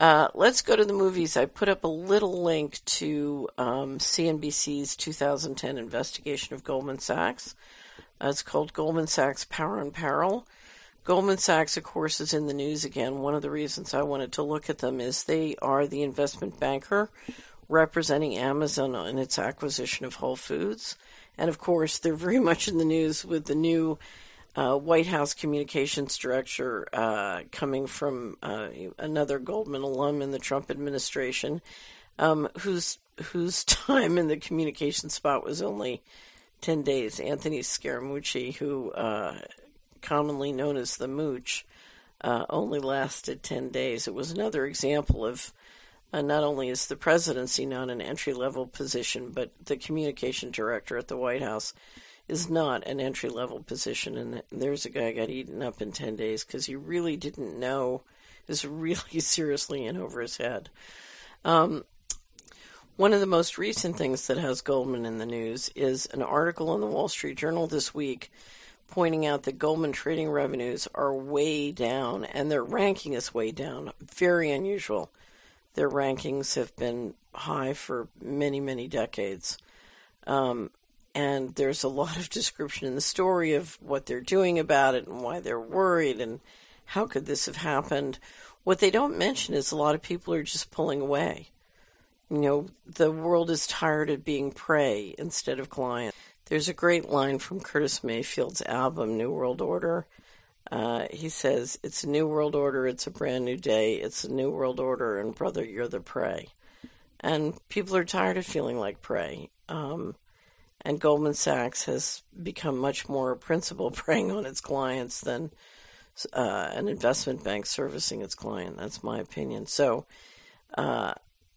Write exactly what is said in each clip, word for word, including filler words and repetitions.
Uh, let's go to the movies. I put up a little link to um, C N B C's two thousand ten investigation of Goldman Sachs. Uh, it's called Goldman Sachs Power and Peril. Goldman Sachs, of course, is in the news again. One of the reasons I wanted to look at them is they are the investment banker representing Amazon in its acquisition of Whole Foods. And, of course, they're very much in the news with the new uh, White House communications director uh, coming from uh, another Goldman alum in the Trump administration, um, whose whose time in the communication spot was only ten days. Anthony Scaramucci, who uh, commonly known as the Mooch, uh, only lasted ten days. It was another example of uh, not only is the presidency not an entry-level position, but the communication director at the White House is not an entry-level position. And there's a guy got eaten up in ten days because he really didn't know, is really seriously in over his head. Um, one of the most recent things that has Goldman in the news is an article in the Wall Street Journal this week pointing out that Goldman trading revenues are way down, and their ranking is way down. Very unusual. Their rankings have been high for many, many decades. Um, and there's a lot of description in the story of what they're doing about it and why they're worried and how could this have happened. What they don't mention is a lot of people are just pulling away. You know, the world is tired of being prey instead of client. There's a great line from Curtis Mayfield's album, New World Order. Uh, he says, it's a new world order, it's a brand new day, it's a new world order, and brother, you're the prey. And people are tired of feeling like prey. Um, and Goldman Sachs has become much more a principal preying on its clients than uh, an investment bank servicing its client. That's my opinion. So uh,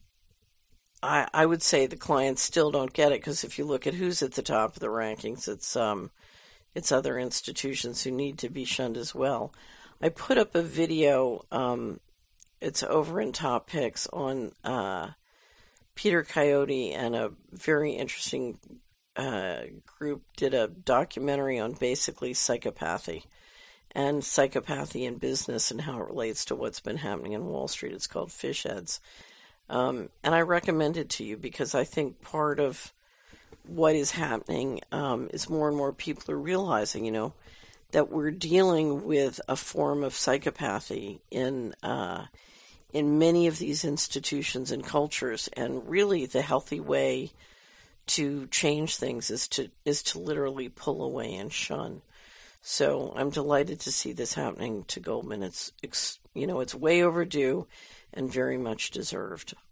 I, I would say the clients still don't get it, because if you look at who's at the top of the rankings, it's um, it's other institutions who need to be shunned as well. I put up a video, um, it's over in Top Picks, on uh, Peter Coyote and a very interesting uh, group did a documentary on basically psychopathy and psychopathy in business and how it relates to what's been happening in Wall Street. It's called Fish Heads. Um, and I recommend it to you because I think part of what is happening um, is more and more people are realizing, you know, that we're dealing with a form of psychopathy in uh, in many of these institutions and cultures, and really the healthy way to change things is to is to literally pull away and shun. So I'm delighted to see this happening to Goldman. It's, it's you know, it's way overdue and very much deserved.